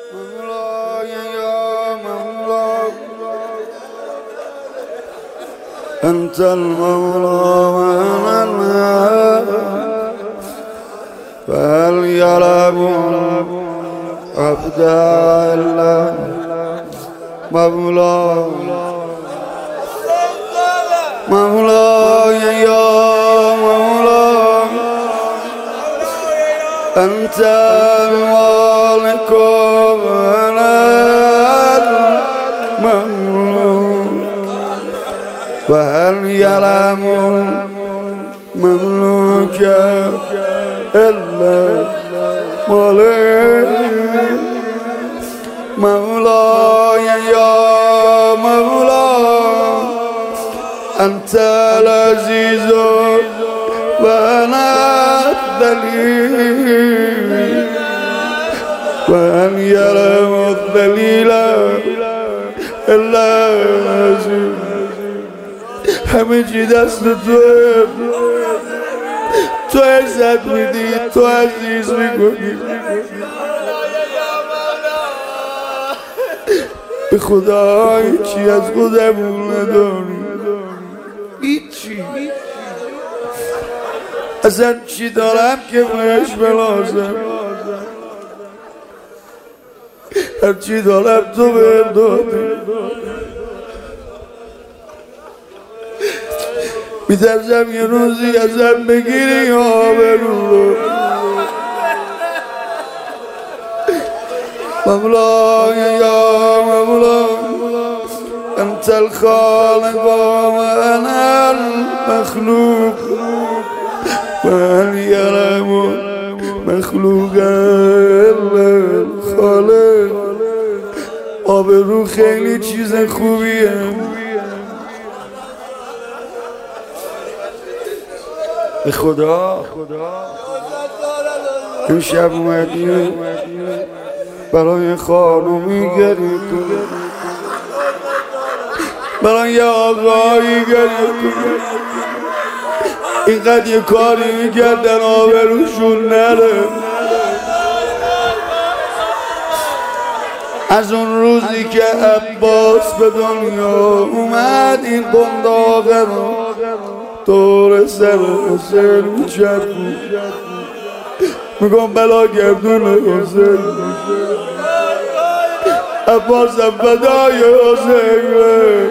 مولاي يا مولاي أنت المولى وأنا فهل يلعب عبد الله مولاي مولاي يا مولاي أنت المالك وأنا المملوك وهل يعلم المملوك إلا مالك مولاي يا مولاي أنت العزيز وأنا الذليل وأن يرى الذليل إلا العزيز همه چی دست توه تو عزت میدی تو عزیز میکنی به خدا هیچی از خودمون نداری هیچی اصلا چی دارم که بهش بلازم هرچی دارم تو بهم دادی میترسم یه روزی ازم بگیری آبرو رو مولاي يا مولاي أنت الخالق وأنا المخلوق وهل يعلم مخلوق إلا الخالق آبرو خیلی چیز خوبیه به خدا امشب اومدی برای خانومی گریه کنه برای یه آقایی گریه کنه اینقدر یه کاری میکردن آبروشون نره از اون روزی که عباس به دنیا اومد این بنداغه رو دور سر حسین میچرخون میگم بلا گردون حسین عباسم فدای حسین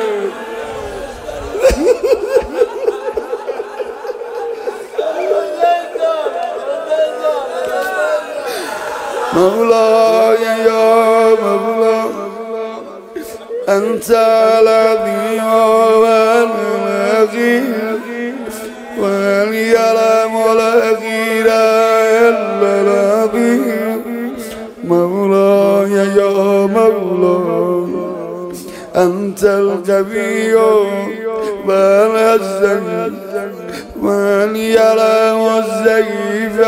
مولاي يا مولاي أنت الذي وأنا الأخير وهل يعلم الأخير إلا الأخير مولاي يا مولاي أنت القوي وأنا الضعيف وهل يعلم الضعيف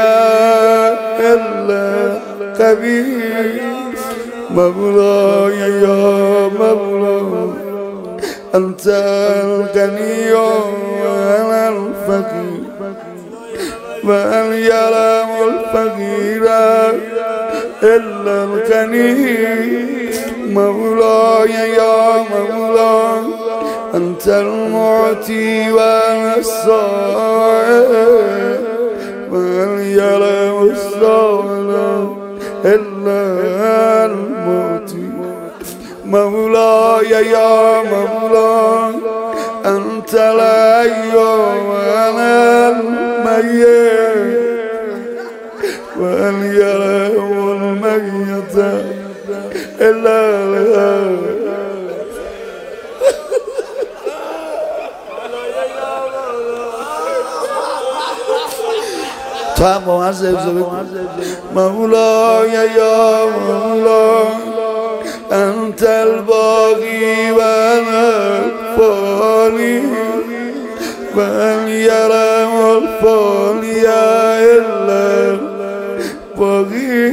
إلا القوي مولاي يا مولاي أنت الغني وأنا الفقير وهل يعلم الفقير إلا الغني مولاي يا مولاي أنت المعطي وأنا الصائم وهل يعلم الصائم إلا المعطي مولاي يا مولاي أنت الحي وأنا الميت وهل يعلم الميت إلا الحي تو هم با من زبزه بکن مولاي يا مولاي أنت الباغي وأنا الفاني وهل يعلم الفاني إلا الباغي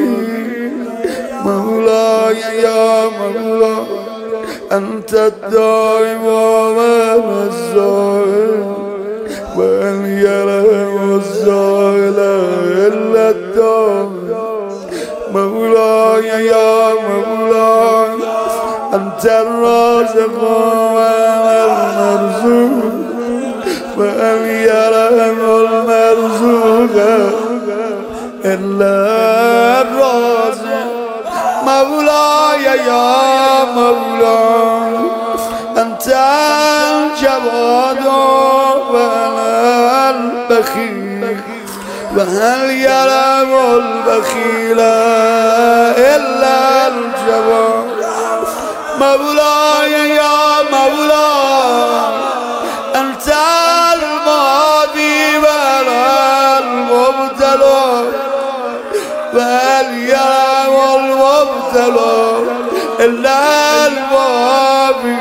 مولاي يا مولاي أنت الدائم وأنا الزائم وهل يعلم الزائل إلا الدائم مولاي مولاي يا مولاي أنت الرازق والمرزوق وأن يرحم المرزوق إلا الرازق مولاي يا مولاي أنت الجواد وأنا البخيل وهل يرحم البخيل إلا الجواد مولاي يا مولاي أنت الماضي وأنا المبتلى وهل يرحم المبتلى إلا الماضي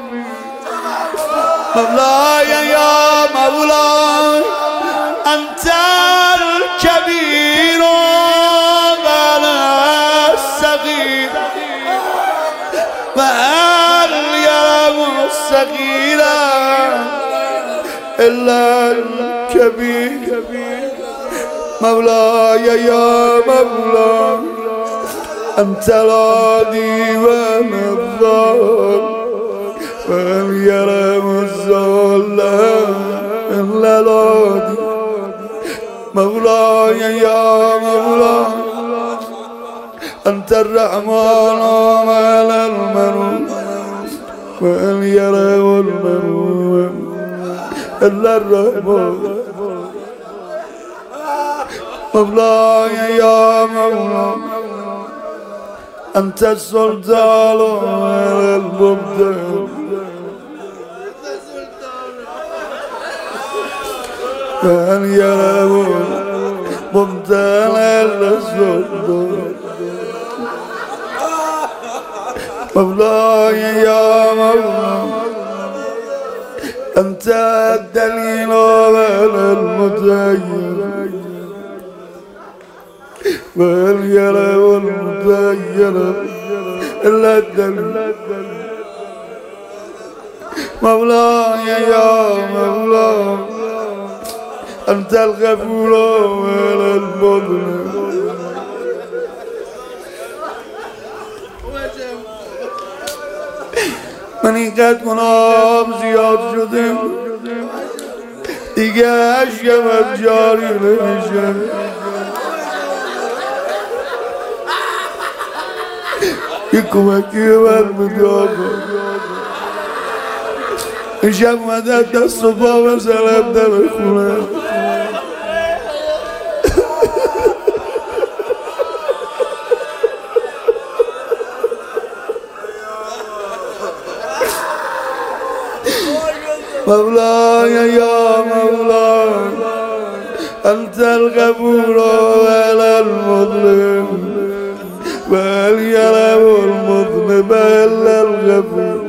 مولاي يا مولاي أنت الكبير وأنا الصغير وهل يرحم الصغير إلا الكبير مولاي يا مولاي أنت الهادي وأنا الضال وهل يرحم الضال إلا الهادي مولاي يا مولاي أنت الرحمن على المنون وأن يرحم المنون إلا الرحمن مولاي يا مولاي أنت السلطان على المبدع وأن يرحم المبدع إلا السلطان مولاي يا مولاي أنت الدليل على المتغير وهل يرحم المتغير إلا الدليل مولاي يا مولاي أنت الغفور ولا المظلم من اینقدر گناهم زیاد شده دیگه عشقم جاری نمیشه یک کمکی من بده آقا این شب اومده دست و پا بزنم در خونه مولاي يا مولاي أنت الغفور ولا المظلم وهل يرحم المذنب إلا الغفور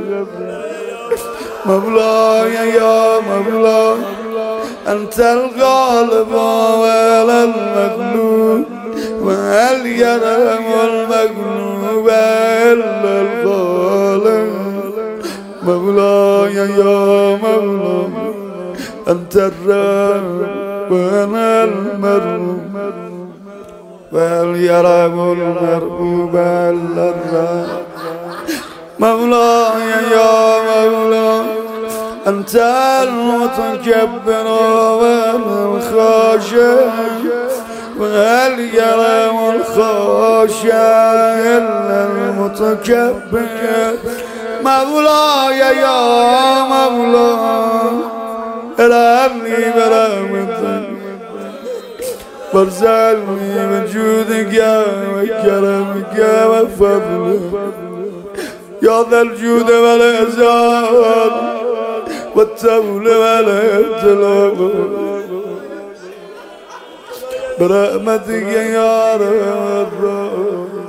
مولاي يا مولاي أنت الغالب ولا المغلوب وهل يرحم المغلوب إلا الغالب مولاي يا مولاي أنت الرب وأنا المرب وهل يرحم المربوب إلا الرب مولاي يا مولاي أنت المتكبر وأنا الخاشع وهل يرحم الخاشع إلا المتكبر مولاي يا مولاي ارحمني برحمتك وارزقني من جودك وكرمك وفضلك يا ذا الجود والإحسان والتول والإبتلاء برحمتك يا رب